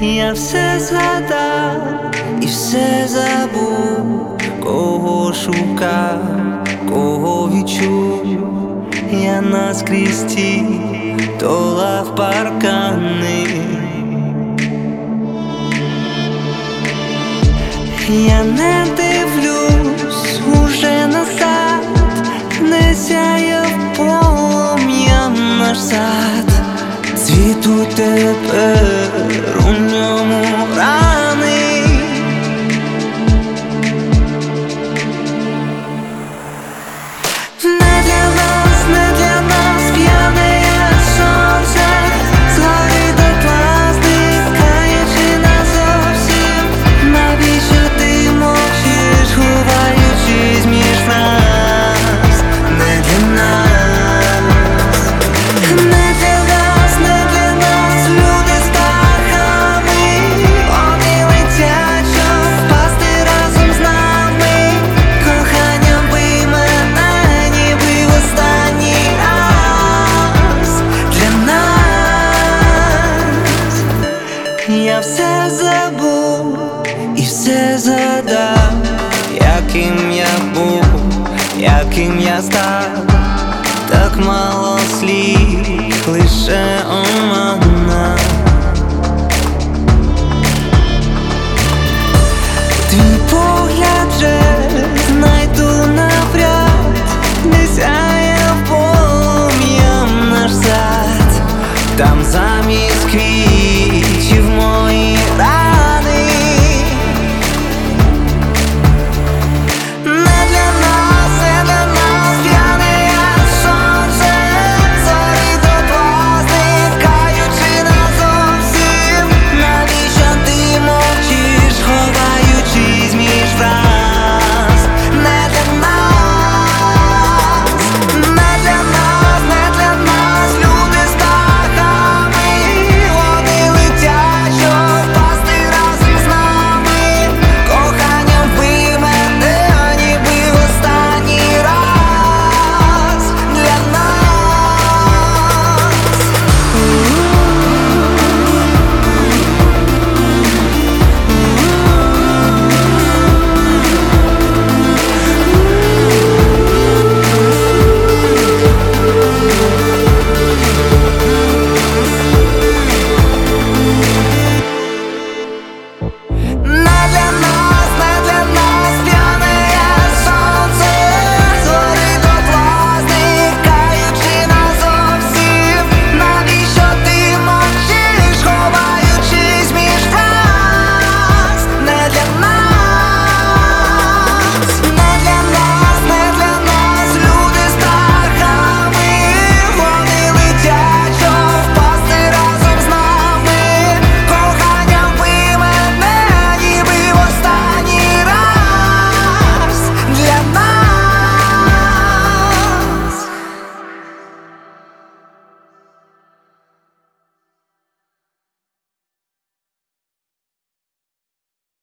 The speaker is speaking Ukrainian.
Я все згадав і все забув, кого шукав, кого відчув. Я наскрізь ті долав паркани. Я не дивлюсь уже назад, не сяяв полум'ям наш сад. Цвітуть тепер у ньому рани. Не для нас, не для нас п'яне як сонце, згорить дотла, зникаючи назовсім. Навіщо ти мовчиш, ховаючись між нас? Не для нас. Я все забув і все згадав, яким я був, яким я став. Так мало слів, лише оман.